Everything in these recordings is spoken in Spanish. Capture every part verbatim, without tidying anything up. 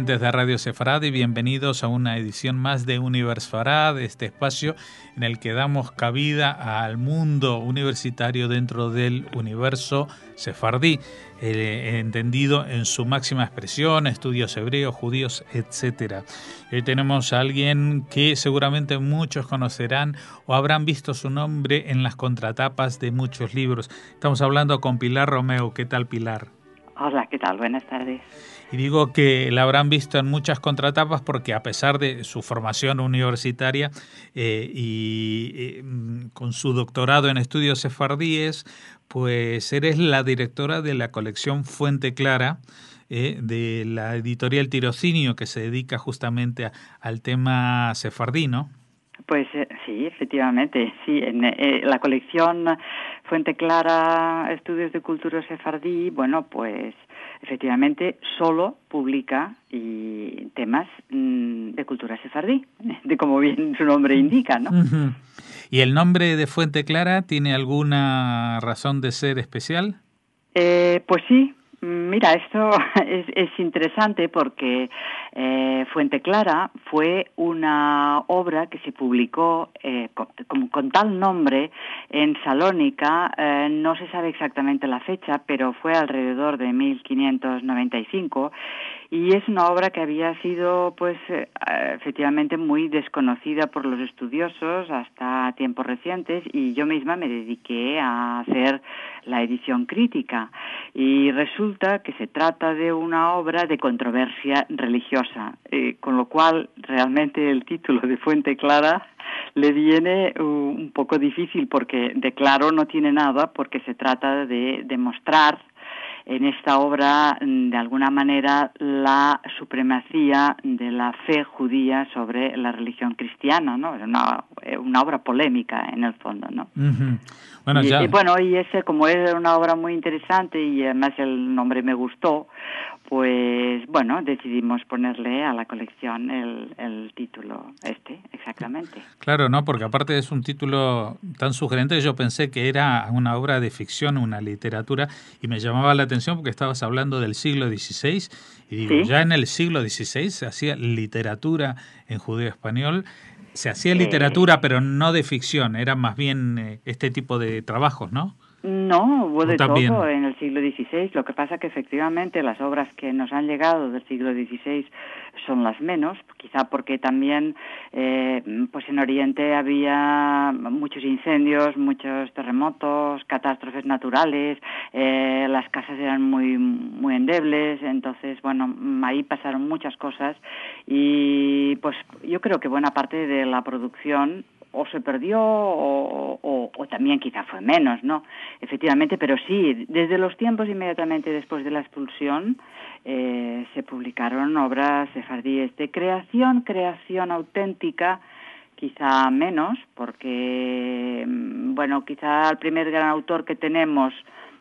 oyentes de Radio Sefarad, y bienvenidos a una edición más de Universfarad, este espacio en el que damos cabida al mundo universitario dentro del universo sefardí, eh, entendido en su máxima expresión, estudios hebreos, judíos, etcétera. Hoy tenemos a alguien que seguramente muchos conocerán o habrán visto su nombre en las contratapas de muchos libros. Estamos hablando con Pilar Romeu. ¿Qué tal, Pilar? Hola, ¿qué tal? Buenas tardes. Y digo que la habrán visto en muchas contratapas porque a pesar de su formación universitaria eh, y eh, con su doctorado en estudios sefardíes, pues eres la directora de la colección Fuente Clara, eh, de la editorial Tirocinio, que se dedica justamente a, al tema sefardí, ¿no? Pues eh, sí, efectivamente, sí. En eh, la colección Fuente Clara, Estudios de Cultura Sefardí, bueno, pues efectivamente solo publica y temas mmm, de cultura sefardí, de como bien su nombre indica, ¿no? Uh-huh. ¿Y el nombre de Fuente Clara tiene alguna razón de ser especial? Eh, pues sí. Mira, esto es, es interesante porque eh, Fuente Clara fue una obra que se publicó eh, con, con tal nombre en Salónica, eh, no se sabe exactamente la fecha, pero fue alrededor de mil quinientos noventa y cinco, y es una obra que había sido, pues, eh, efectivamente muy desconocida por los estudiosos hasta tiempos recientes, y yo misma me dediqué a hacer la edición crítica, y resulta que se trata de una obra de controversia religiosa, eh, con lo cual realmente el título de Fuente Clara le viene uh, un poco difícil, porque de claro no tiene nada, porque se trata de demostrar en esta obra, de alguna manera, la supremacía de la fe judía sobre la religión cristiana, ¿no? Es una, una obra polémica, en el fondo, ¿no? Uh-huh. Bueno, y, ya... y bueno, y ese, como es una obra muy interesante y además el nombre me gustó, pues bueno, decidimos ponerle a la colección el, el título este, exactamente. Claro, no, porque aparte es un título tan sugerente que yo pensé que era una obra de ficción, una literatura, y me llamaba la atención porque estabas hablando del siglo dieciséis, y digo, ¿sí? Ya en el siglo dieciséis se hacía literatura en judeo-español, se hacía literatura, eh... pero no de ficción, era más bien eh, este tipo de trabajos, ¿no? No, hubo de todo en el siglo dieciséis. Lo que pasa que efectivamente las obras que nos han llegado del siglo dieciséis son las menos, quizá porque también eh, pues en Oriente había muchos incendios, muchos terremotos, catástrofes naturales, eh, las casas eran muy muy endebles, entonces bueno, ahí pasaron muchas cosas y pues yo creo que buena parte de la producción o se perdió o, o, o también quizá fue menos, ¿no? Efectivamente, pero sí, desde los tiempos inmediatamente después de la expulsión eh, se publicaron obras sefardíes de creación, creación auténtica, quizá menos, porque, bueno, quizá el primer gran autor que tenemos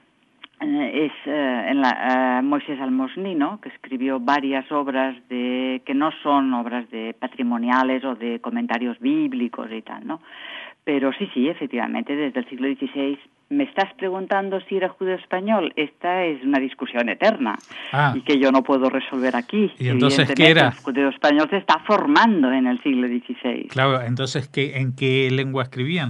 es eh, en la, eh, Moisés Almosní, ¿no? Que escribió varias obras de que no son obras de patrimoniales o de comentarios bíblicos y tal, ¿no? Pero sí, sí, efectivamente, desde el siglo dieciséis. ¿Me estás preguntando si era judío español? Esta es una discusión eterna ah. y que yo no puedo resolver aquí. ¿Y entonces qué era? El judío español se está formando en el siglo dieciséis. Claro, entonces, ¿qué, ¿en qué lengua escribían?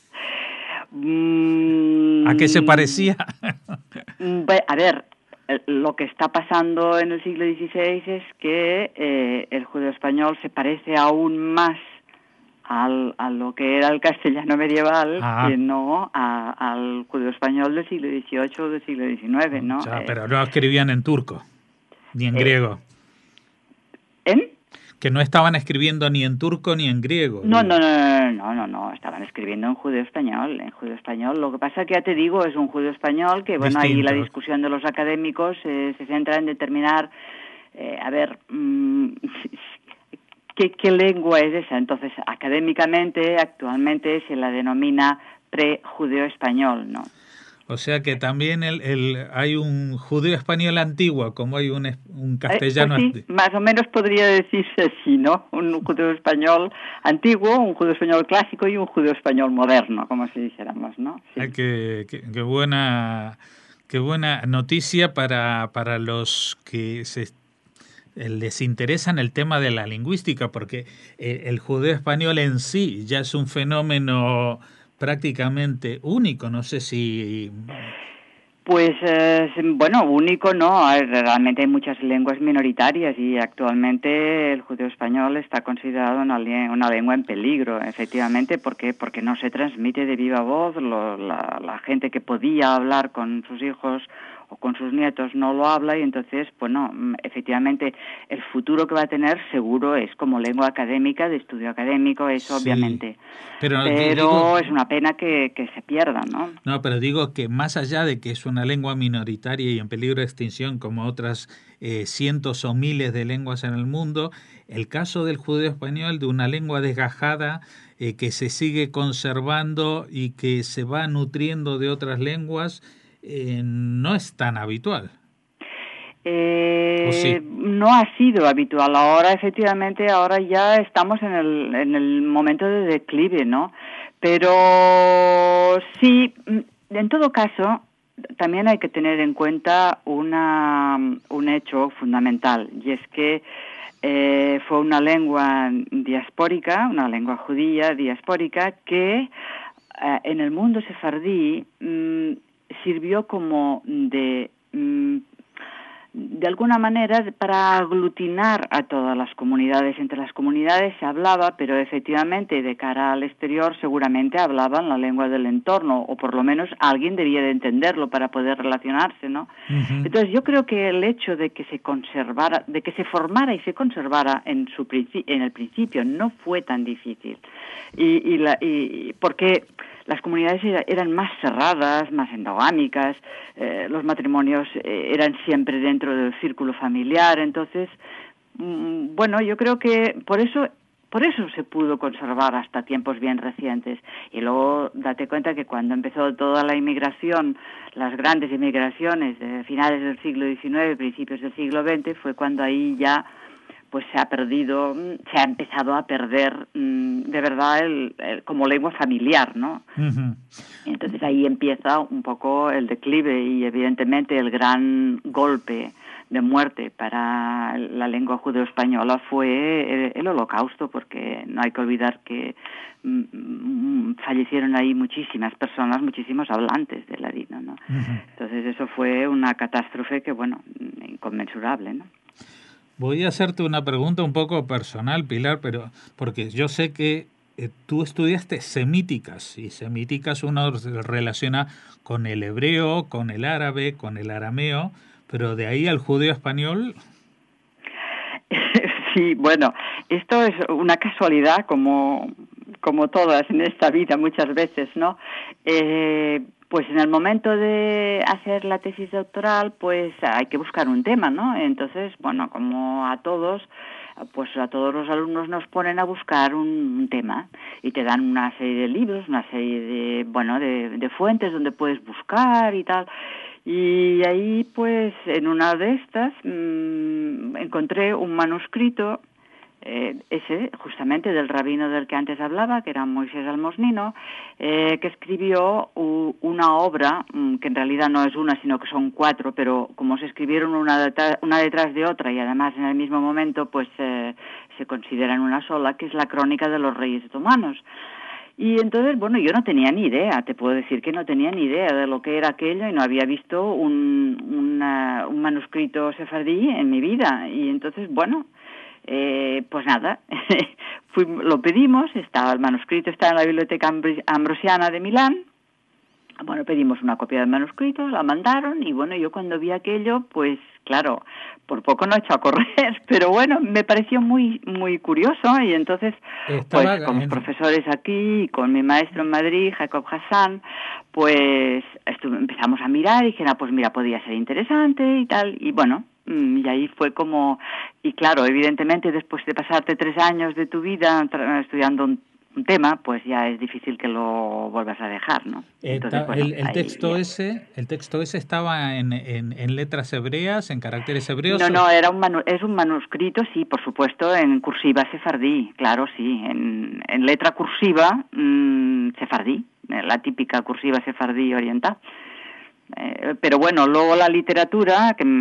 Mm, ¿A qué se parecía? A ver, lo que está pasando en el siglo dieciséis es que eh, el judeo español se parece aún más al, a lo que era el castellano medieval ah. que no a, al judeo español del siglo dieciocho o del siglo diecinueve, ¿no? O sea, pero no escribían en turco, ni en eh, griego. ¿En? Que no estaban escribiendo ni en turco ni en griego. No, no, no, no, no, no, estaban escribiendo en judeo español, en judeo español. Lo que pasa es que ya te digo, es un judeo español que, bueno, distinto. Ahí la discusión de los académicos eh, se centra en determinar, eh, a ver, mmm, ¿qué, qué lengua es esa. Entonces, académicamente, actualmente se la denomina pre-judeo español, ¿no? O sea que también el, el, hay un judeo español antiguo, como hay un, un castellano... Eh, pues sí, más o menos podría decirse así, ¿no? Un judeo español antiguo, un judeo español clásico y un judeo español moderno, como si dijéramos, ¿no? Sí. Ay, qué, qué, qué buena, qué buena noticia para, para los que se les interesa en el tema de la lingüística, porque eh, el judeo español en sí ya es un fenómeno prácticamente único. No sé si... Pues, eh, bueno, único no, realmente hay muchas lenguas minoritarias y actualmente el judeo español está considerado una, una lengua en peligro, efectivamente, porque porque no se transmite de viva voz, lo, la, la gente que podía hablar con sus hijos o con sus nietos no lo habla, y entonces, bueno, efectivamente el futuro que va a tener seguro es como lengua académica, de estudio académico, eso sí, obviamente. Pero, pero digo, es una pena que, que se pierda, ¿no? No, pero digo que más allá de que es una lengua minoritaria y en peligro de extinción como otras eh, cientos o miles de lenguas en el mundo, el caso del judeo español, de una lengua desgajada eh, que se sigue conservando y que se va nutriendo de otras lenguas, eh, no es tan habitual. Eh, sí? No ha sido habitual. Ahora, efectivamente, ahora ya estamos en el, en el momento de declive, ¿no? Pero sí, en todo caso, también hay que tener en cuenta una, un hecho fundamental, y es que eh, fue una lengua diaspórica, una lengua judía diaspórica, que eh, en el mundo sefardí mmm, sirvió como de... Mmm, de alguna manera para aglutinar a todas las comunidades. Entre las comunidades se hablaba, pero efectivamente de cara al exterior seguramente hablaban la lengua del entorno, o por lo menos alguien debía de entenderlo para poder relacionarse, ¿no? Uh-huh. Entonces yo creo que el hecho de que se conservara, de que se formara y se conservara en su princi- en el principio no fue tan difícil, y, y, la, y porque las comunidades eran más cerradas, más endogámicas, eh, los matrimonios eh, eran siempre dentro del círculo familiar, entonces, mmm, bueno, yo creo que por eso, por eso se pudo conservar hasta tiempos bien recientes. Y luego date cuenta que cuando empezó toda la inmigración, las grandes inmigraciones de finales del siglo diecinueve, principios del siglo veinte, fue cuando ahí ya pues se ha perdido, se ha empezado a perder mmm, de verdad el, el, como lengua familiar, ¿no? Uh-huh. Entonces ahí empieza un poco el declive y evidentemente el gran golpe de muerte para la lengua judeo-española fue el, el Holocausto, porque no hay que olvidar que mmm, fallecieron ahí muchísimas personas, muchísimos hablantes del ladino, ¿no? Uh-huh. Entonces eso fue una catástrofe que, bueno, inconmensurable, ¿no? Voy a hacerte una pregunta un poco personal, Pilar, pero porque yo sé que eh, tú estudiaste semíticas, y semíticas uno se relaciona con el hebreo, con el árabe, con el arameo, pero de ahí al judeo español. Sí, bueno, esto es una casualidad como, como todas en esta vida muchas veces, ¿no? Eh, Pues en el momento de hacer la tesis doctoral, pues hay que buscar un tema, ¿no? Entonces, bueno, como a todos, pues a todos los alumnos nos ponen a buscar un, un tema y te dan una serie de libros, una serie de, bueno, de, de fuentes donde puedes buscar y tal. Y ahí, pues, en una de estas mmm, encontré un manuscrito, Eh, ese justamente del rabino del que antes hablaba, que era Moisés Almosnino, eh, que escribió u, una obra um, que en realidad no es una, sino que son cuatro, pero como se escribieron una, detrás, una detrás de otra y además en el mismo momento, pues eh, se consideran una sola, que es la Crónica de los Reyes Otomanos. Y entonces, bueno, yo no tenía ni idea, te puedo decir que no tenía ni idea de lo que era aquello y no había visto un, una, un manuscrito sefardí en mi vida. Y entonces, bueno, Eh, pues nada, Fui, lo pedimos, estaba el manuscrito, está en la Biblioteca Ambrosiana de Milán. Bueno, pedimos una copia del manuscrito, la mandaron y bueno, yo cuando vi aquello, pues claro, por poco no he hecho a correr, pero bueno, me pareció muy muy curioso y entonces, Estaba pues con los profesores aquí, con mi maestro en Madrid, Jacob Hassan, pues estuve, empezamos a mirar y dije, ah, pues mira, podía ser interesante y tal, y bueno, y ahí fue como, y claro, evidentemente después de pasarte tres años de tu vida tra- estudiando un, un tema, pues ya es difícil que lo vuelvas a dejar, ¿no? Entonces, Está, bueno, el, el texto ese, el texto ese estaba en, en, en letras hebreas, en caracteres hebreos. No, no, era un manu, es un manuscrito, sí, por supuesto, en cursiva sefardí, claro, sí, en, en letra cursiva mmm, sefardí, la típica cursiva sefardí oriental. Eh, pero bueno, luego la literatura, que,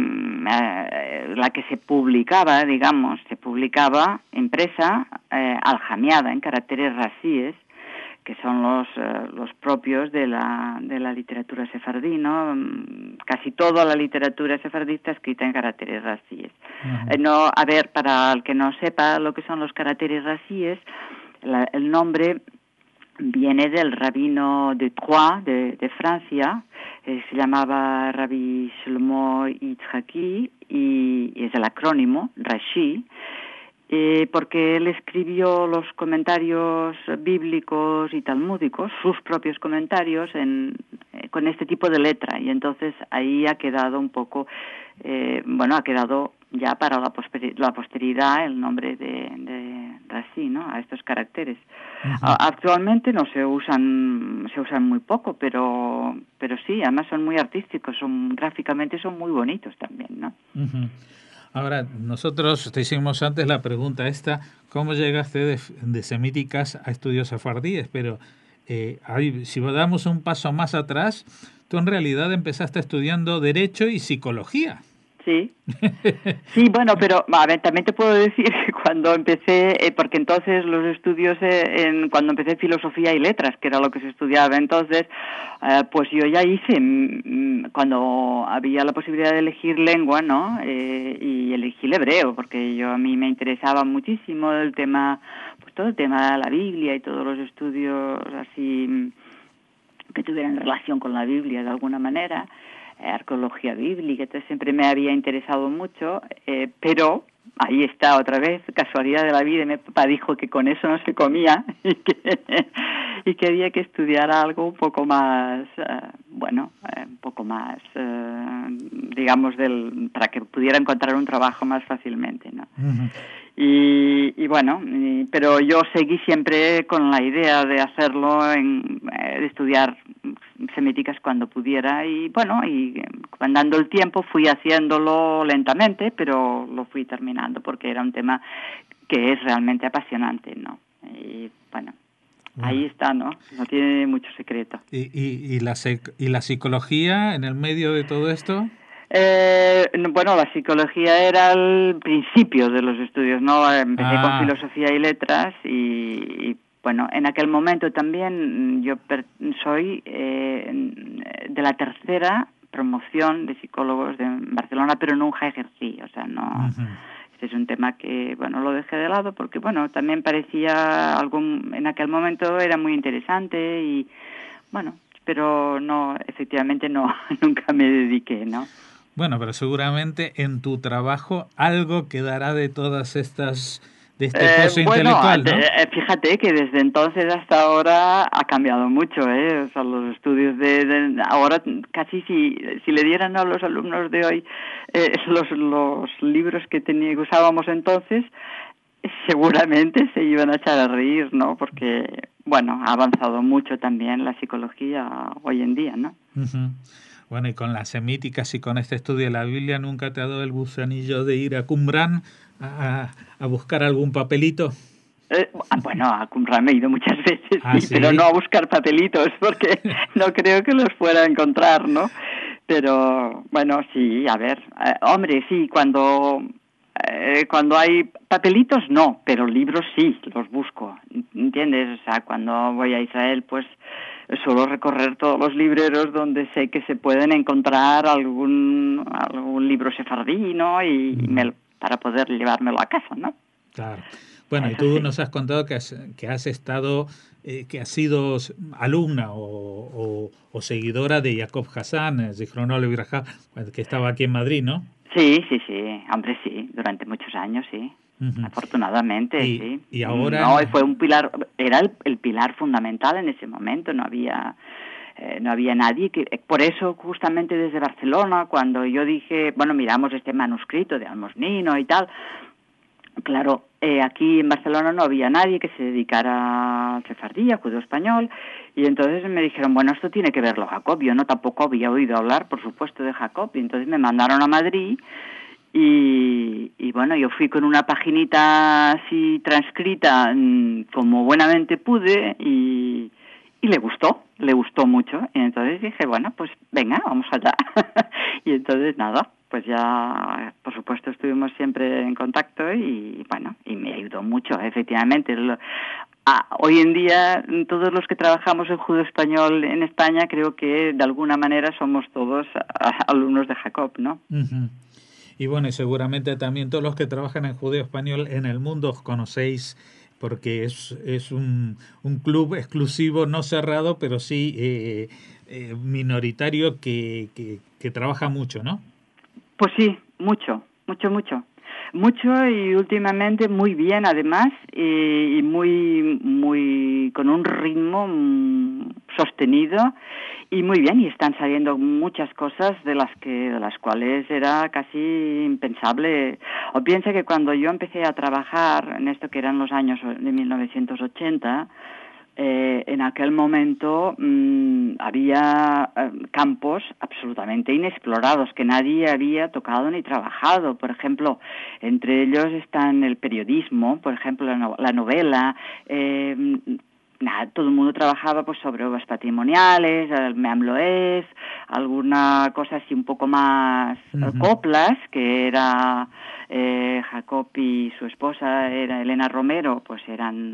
eh, la que se publicaba, digamos, se publicaba impresa, eh, aljamiada en caracteres rasíes, que son los eh, los propios de la de la literatura sefardí, ¿no? Casi toda la literatura sefardí está escrita en caracteres rasíes. Uh-huh. Eh, no, a ver, para el que no sepa lo que son los caracteres rasíes, la, el nombre viene del rabino de Troyes, de, de Francia, eh, se llamaba Rabbi Shlomo Yitzhaki, y, y es el acrónimo, Rashi, Eh, porque él escribió los comentarios bíblicos y talmúdicos, sus propios comentarios, en, eh, con este tipo de letra, y entonces ahí ha quedado un poco, eh, bueno, ha quedado ya para la, poster- la posteridad el nombre de, de Rashi, ¿no?, a estos caracteres. Uh-huh. A- actualmente no se usan, se usan muy poco, pero, pero sí, además son muy artísticos, son gráficamente son muy bonitos también, ¿no? Uh-huh. Ahora, nosotros te hicimos antes la pregunta esta, ¿cómo llegaste de, de semíticas a estudios sefardíes? Pero eh, ahí, si damos un paso más atrás, tú en realidad empezaste estudiando Derecho y Psicología. Sí, sí, bueno, pero a ver, también te puedo decir que cuando empecé, eh, porque entonces los estudios, eh, en, cuando empecé Filosofía y Letras, que era lo que se estudiaba entonces, eh, pues yo ya hice, mm, cuando había la posibilidad de elegir lengua, ¿no?, eh, y elegí el hebreo, porque yo a mí me interesaba muchísimo el tema, pues todo el tema de la Biblia y todos los estudios así que tuvieran relación con la Biblia de alguna manera. Arqueología bíblica, entonces siempre me había interesado mucho, eh, pero ahí está otra vez, casualidad de la vida, y mi papá dijo que con eso no se comía y que, y que había que estudiar algo un poco más, uh, bueno, uh, un poco más, uh, digamos, del, para que pudiera encontrar un trabajo más fácilmente, ¿no? Uh-huh. Y, y bueno, y, pero yo seguí siempre con la idea de hacerlo, en, de estudiar semíticas cuando pudiera, y bueno, y andando el tiempo fui haciéndolo lentamente, pero lo fui terminando porque era un tema que es realmente apasionante, ¿no? Y bueno, bueno. Ahí está, ¿no? No tiene mucho secreto. ¿Y, y, y, la, y la psicología en el medio de todo esto? Eh, bueno, la psicología era el principio de los estudios, ¿no? Empecé ah. con Filosofía y Letras y, y bueno, en aquel momento también yo per- soy eh, de la tercera promoción de psicólogos de Barcelona, pero nunca ejercí, o sea, no... Uh-huh. Este es un tema que, bueno, lo dejé de lado porque, bueno, también parecía algo, en aquel momento era muy interesante y, bueno, pero no, efectivamente no, nunca me dediqué, ¿no? Bueno, pero seguramente en tu trabajo algo quedará de todas estas, de este eh, pozo bueno, intelectual, ¿no? Eh, fíjate que desde entonces hasta ahora ha cambiado mucho, ¿eh? O sea, los estudios de, de ahora casi si si le dieran a los alumnos de hoy eh, los los libros que tenía, que usábamos entonces, seguramente se iban a echar a reír, ¿no? Porque bueno, ha avanzado mucho también la psicología hoy en día, ¿no? Uh-huh. Bueno, y con las semíticas y con este estudio de la Biblia, ¿nunca te ha dado el gusanillo de ir a Qumran a, a buscar algún papelito? Eh, bueno, a Qumran me he ido muchas veces, ¿Ah, sí, sí? Pero no a buscar papelitos, porque no creo que los fuera a encontrar, ¿no? Pero, bueno, sí, a ver, eh, hombre, sí, cuando... Eh, cuando hay papelitos no, pero libros sí, los busco, ¿entiendes? O sea, cuando voy a Israel, pues suelo recorrer todos los libreros donde sé que se pueden encontrar algún algún libro sefardí, ¿no? Y mm. me, para poder llevármelo a casa, ¿no? Claro. Bueno, Eso y tú sí. nos has contado que has, que has estado, eh, que has sido alumna o, o, o seguidora de Jacob Hassan, Zichrono Libraja, que estaba aquí en Madrid, ¿no? Sí, sí, sí, hombre, sí, durante muchos años, sí, uh-huh. afortunadamente, y, sí. Y ahora... No, fue un pilar, era el, el pilar fundamental en ese momento, no había... Eh, no había nadie que... Por eso, justamente desde Barcelona, cuando yo dije, bueno, miramos este manuscrito de Almosnino y tal, claro, eh, aquí en Barcelona no había nadie que se dedicara al sefardí, al judío español, y entonces me dijeron, bueno, esto tiene que verlo Jacob. Yo no tampoco había oído hablar, por supuesto, de Jacob, y entonces me mandaron a Madrid, y, y bueno, yo fui con una paginita así transcrita, como buenamente pude, y, y le gustó, le gustó mucho. Y entonces dije, bueno, pues venga, vamos allá. Y entonces nada, pues ya, por supuesto, estuvimos siempre en contacto y bueno, y me ayudó mucho, efectivamente. Lo, ah, hoy en día, todos los que trabajamos en judeo español en España, creo que de alguna manera somos todos alumnos de Jacob, ¿no? Uh-huh. Y bueno, y seguramente también todos los que trabajan en judeo español en el mundo os conocéis, porque es, es un, un club exclusivo, no cerrado, pero sí eh, eh, minoritario que, que, que trabaja mucho, ¿no? Pues sí, mucho, mucho, mucho. Mucho y últimamente muy bien además y, y muy, muy con un ritmo sostenido y muy bien, y están saliendo muchas cosas de las que de las cuales era casi impensable. O piensa que cuando yo empecé a trabajar en esto que eran los años de mil novecientos ochenta, Eh, en aquel momento mmm, había eh, campos absolutamente inexplorados que nadie había tocado ni trabajado. Por ejemplo, entre ellos están el periodismo, por ejemplo, la, no, la novela. Eh, nada, todo el mundo trabajaba pues sobre obras patrimoniales, el Memloef, alguna cosa así un poco más uh-huh. coplas, que era eh, Jacob y su esposa, era Elena Romero, pues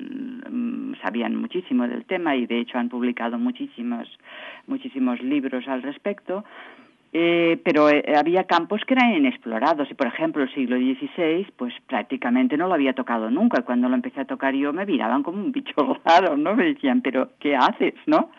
eran sabían muchísimo del tema y de hecho han publicado muchísimos muchísimos libros al respecto. Eh, pero eh, había campos que eran inexplorados y, por ejemplo, el siglo dieciséis, pues prácticamente no lo había tocado nunca. Cuando lo empecé a tocar yo me miraban como un bicho raro, ¿no? Me decían, ¿pero qué haces, no?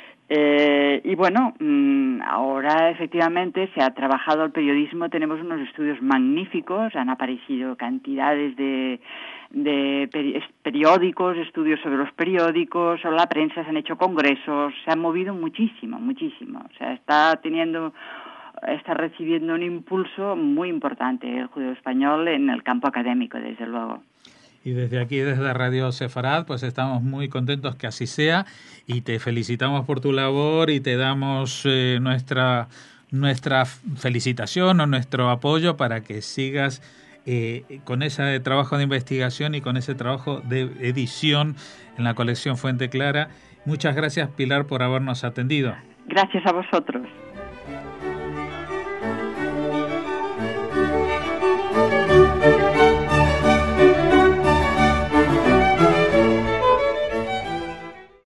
Eh, y bueno, mmm, ahora efectivamente se ha trabajado el periodismo, tenemos unos estudios magníficos, han aparecido cantidades de, de peri- periódicos, estudios sobre los periódicos, sobre la prensa, se han hecho congresos, se han movido muchísimo, muchísimo. O sea, está teniendo, está recibiendo un impulso muy importante el judeo español en el campo académico, desde luego. Y desde aquí, desde Radio Sefarad, pues estamos muy contentos que así sea y te felicitamos por tu labor y te damos eh, nuestra, nuestra felicitación o nuestro apoyo para que sigas eh, con ese trabajo de investigación y con ese trabajo de edición en la colección Fuente Clara. Muchas gracias, Pilar, por habernos atendido. Gracias a vosotros.